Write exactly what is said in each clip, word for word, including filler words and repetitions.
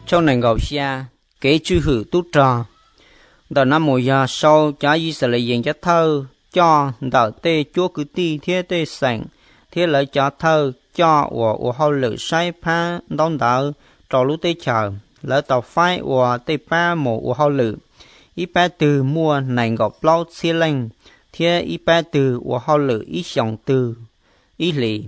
trong nền gạo xa kế chư hử tốt trò đợt năm mùa giờ sau giá y sẽ lấy diện cho thơ cho đợt tê chúa cứ ti thế tê sảnh thế lấy cho thơ cho của của họ lựa sai pha đón đỡ trò lúc tê chờ lỡ tàu phái của tê pa mổ của họ lựa ít pa từ mua nền gạo bao xia lên thế ít pa từ của họ lựa ít dòng từ ít lì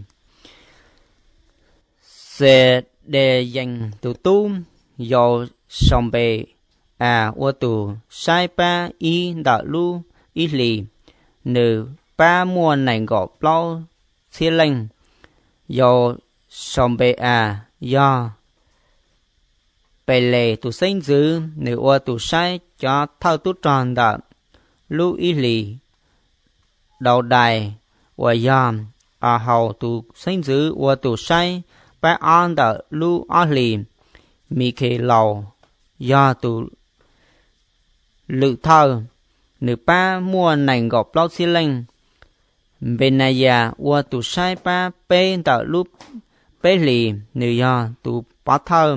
sẽ để dành từ tu do sòng bề à ô tù sai pa y đạo lu y lì nữ pa mua này gọt bao xia lên do sòng bề à do bề lệ tù sinh dữ nữ ô tù sai cho thao tu tròn đạo lu y lì đầu đài và do à hầu tù sinh dữ ô tù sai pa on đạo lu ở lì mi kê lầu do tù lự thơ nữ pa mua nành gọt bao xí lên bên này già qua tù sai pa bê tạo lúc bê lì nữ do tù bá thơ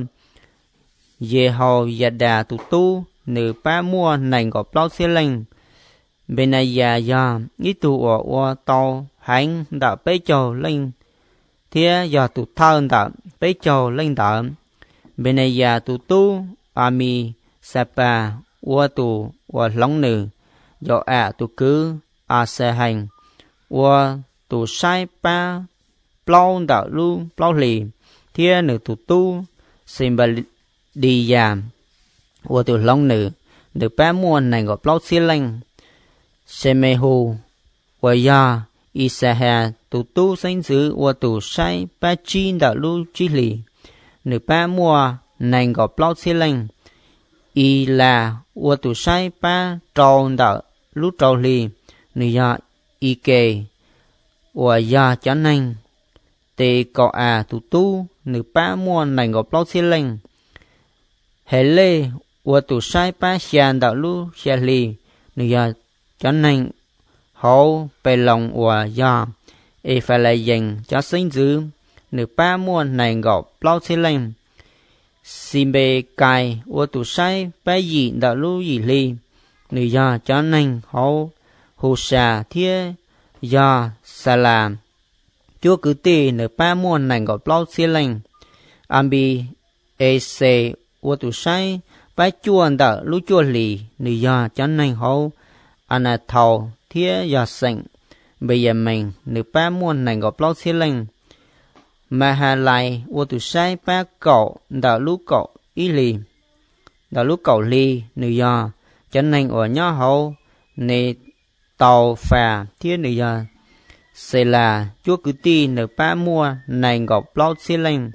về hồ già đà tù tu nữ pa mua nành gọt bao xí lên bên này già do ít tù ở qua tàu hành đạo bê trầu lên thế do tù thơ đạo bê trầu lên đạo bên này già tù tu ami sapa qua tù qua lóng nữ do à tù cứ à xe hành qua tù sai pa plau đạo lu plau lì thia nữ tù tu xin bà đi già qua tù lóng nữ được pa muôn này gọi plau xí lanh xe mê hù qua ya y xe hà tù tu sinh dữ qua tù sai pa chi đạo lu chi lì nữ pa mua này gọi plau xí lanh y là ua tù sai pa trâu đạo lúc trâu lì nữ ya y kê ua ya chán nành tê cọ à tù tu nữ pa mua nành gọp lâu xí lệnh hệ lê ua tù sai pa xiàn đạo lúc xia lì nữ ya chán nành hậu bề lòng ua ya y phải lại dành cho sinh dữ nữ pa mua nành gọp lâu xí lệnh xin bề cài ô tù sai bái dị đạo lưu dị ly nữ do cho nên hậu hồ xà thia do xà làm chúa cứ tì nữ ba muôn nành gọi bao xia lành ambi ê xê ô tù sai bái chuồn đạo lưu chua lì nữ do cho nên hậu anh thầu thia do sệnh bây giờ mình nữ ba muôn nành gọi bao xia lành mà hà lại ô tù sai ba cậu đạo lũ cậu ý lì đạo lũ cậu lì nữ do cho nên ở nhỏ hậu nề tàu phà thiên nữ do sẽ là chúa cứ ti nữ ba mua này gọp lót xí lên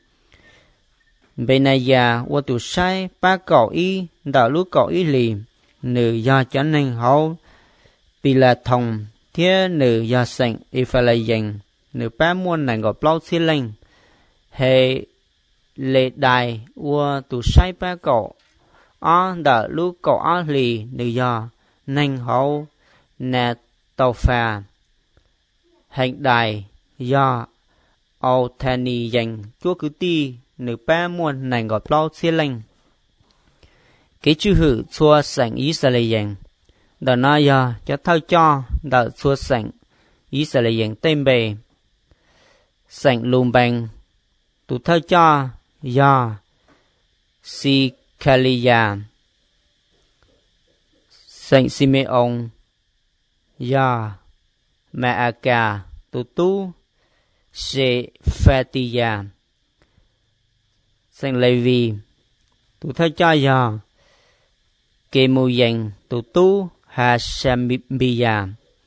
bên này già ô tù sai ba cậu ý đạo lũ cậu ý lì nữ do cho nên hậu vì là thòng thiên nữ do sệnh y phải là dành nữ ba mua này gọp lót xí lên hệ lệ đài ua tù sai ba cậu ó đỡ lúc cậu ó lì nữ do nành hậu nè tàu phà hành đài do âu thà nì dành chúa cứ ti nữ ba muôn nành gọt lâu xia lành cái chữ hử xua sảnh ý sẽ lệ dành đỡ nó do cho thao cho đỡ xua sảnh ý sẽ lệ dành tên bề sảnh lùm bành tụ thơ cho do si kaliya Saint Simeon do Maaka tụ tu se Fatia Saint Levi tụ thơ cho do kê mù dành tụ tu Hashambiya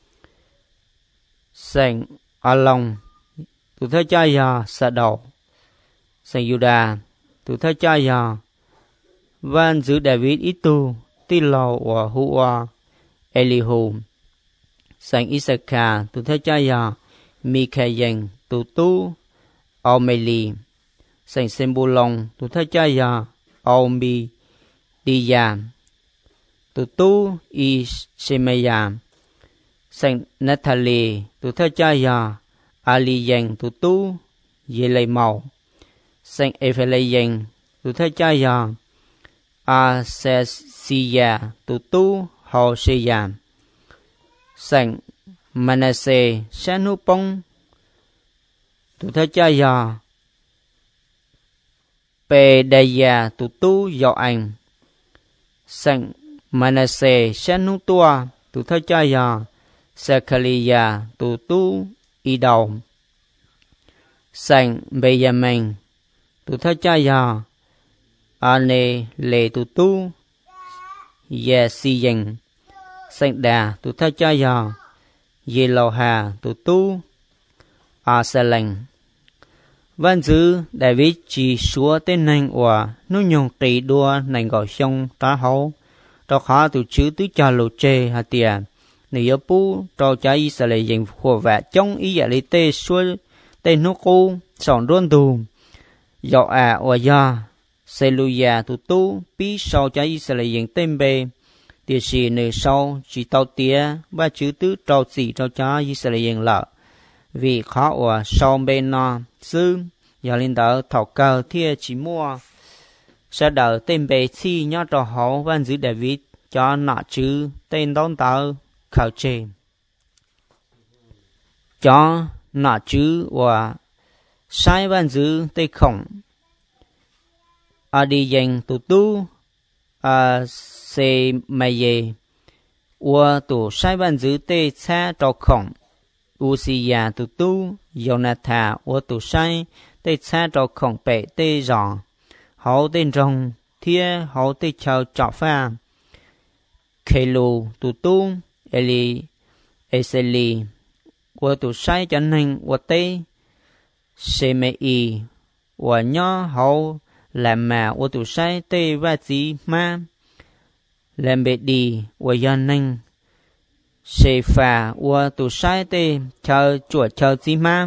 Saint Along tụ thơ cho do sa đầu Saint Juda tụ thơ cho do van giữ David ít tu ti lầu và hua Elihu Saint Isaac tụ thơ cho do Mikael tụ tu Omeli Saint Sembulon tụ thơ cho do Omi Diya tụ tu Ishmeya Saint Natalie tụ thơ cho do Aliyan tụ tu Yelay màu Saint Ephraim tụ thơ cho do a se siya tu tu ho siya sanh manase sanu pong tu tha cha ya pe daya tu tu yo anh sanh manase sanu tua tu tha cha ya Sakaliya tu tu y đầu sanh Benjamin tu tha cha ya ane le tu tu ye si yin sanh đà tu tha cha ya ye lo hà tu tu a sa lành văn dư David chỉ xúa tên nành của nó nhung kỳ đua nành gọi xong tá hấu đó khá tu chữ tứ cha lộ chê hà tiền nếu pu trò cha Israel dành của vạ trong ý giả lý tê xuôi tê nó cô sòn rôn tù dọ à và ya Seluya tu tu pi sau cha Israel dành tên bề địa chỉ nơi sau chỉ tao tía ba chữ tứ trò chỉ trò cha Israel dành lợ vì khó và sau bên nó sư giờ linh đạo thọ cờ thia chỉ mua sẽ đợi tên bề chi nhớ trò hậu văn giữ David cho nọ chữ tên đón tờ khảo chê cho nọ chữ và sai văn giữ tây khổng ở đi dành tu tu à se mày và tu sai văn giữ tây xa trò khổng Uzziah tu tu Jonathan và tu sai tây xa trò khổng bệ tây giò hậu tên rồng thia hậu tây chào trọ pha Kelu tu tu Eli Eseli của tu sai cho nên của tây Semei của nhỏ hậu làm mà của tu sai tây và gì ma làm bệ đi của dân nên Sepha của tu sai tây chờ chuột chờ gì ma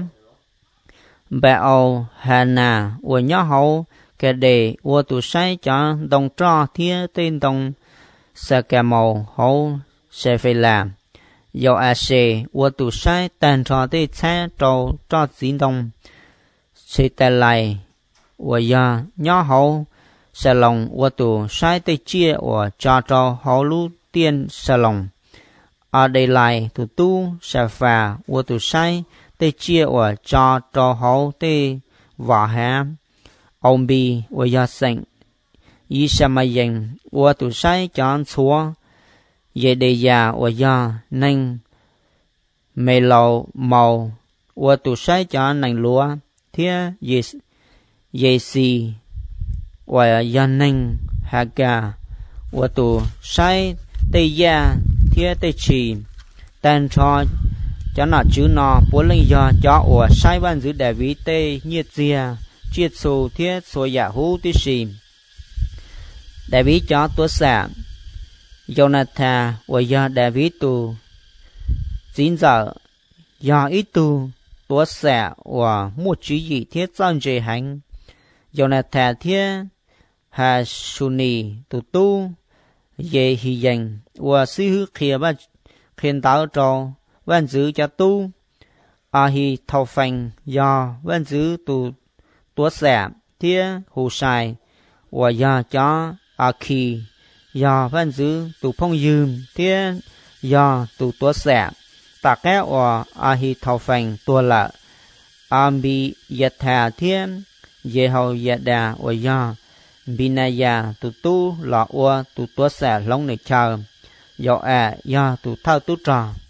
Baal Hana của nhỏ hậu cái đề của tu sai cho đồng trò thia tên đồng Sakamo hậu sẽ phải làm do a sẽ của tu sai tàn trò tê xa trò trò dính đồng sẽ ta lại của do nhỏ hậu sẽ lòng của tu sai tê chia của cho trò hậu lưu tiên sẽ lòng ở đây lại tu tu sẽ phà của tu sai tê chia của cho trò hậu tê võ hạ ông bi của do sanh ý sa ma dành của tu sai chọn chúa về đề già của do nên mê lầu màu của tu sai chọn nành lúa thia về về si của do nên hạ ca của tu sai tây gia thia tây trì tên cho cho nó chữ nó bốn linh do cho của sai ban giữ David tây nhiệt zia chiết số thia số giả hữu tí xì David cho tua xạ Jonathan và do David tu chín giờ do ít tu tua xạ và một chữ gì thiết dân dễ hành Jonathan thiết hà suni tu tu về hy dành và sư hư khía và khen tạo trò văn giữ cho tu a hi thâu phanh do văn giữ tu tua xạ thiết hù sai và do cho a khi do văn giữ tu phong dùm thiên do tu tua xạ tạ kéo và a hi thâu phanh tua lợ am bi yết thà thiên dễ hậu yết đà và do binaya tu tu lọ ua tu tua xạ lông này chờ do à do tu thao tu trò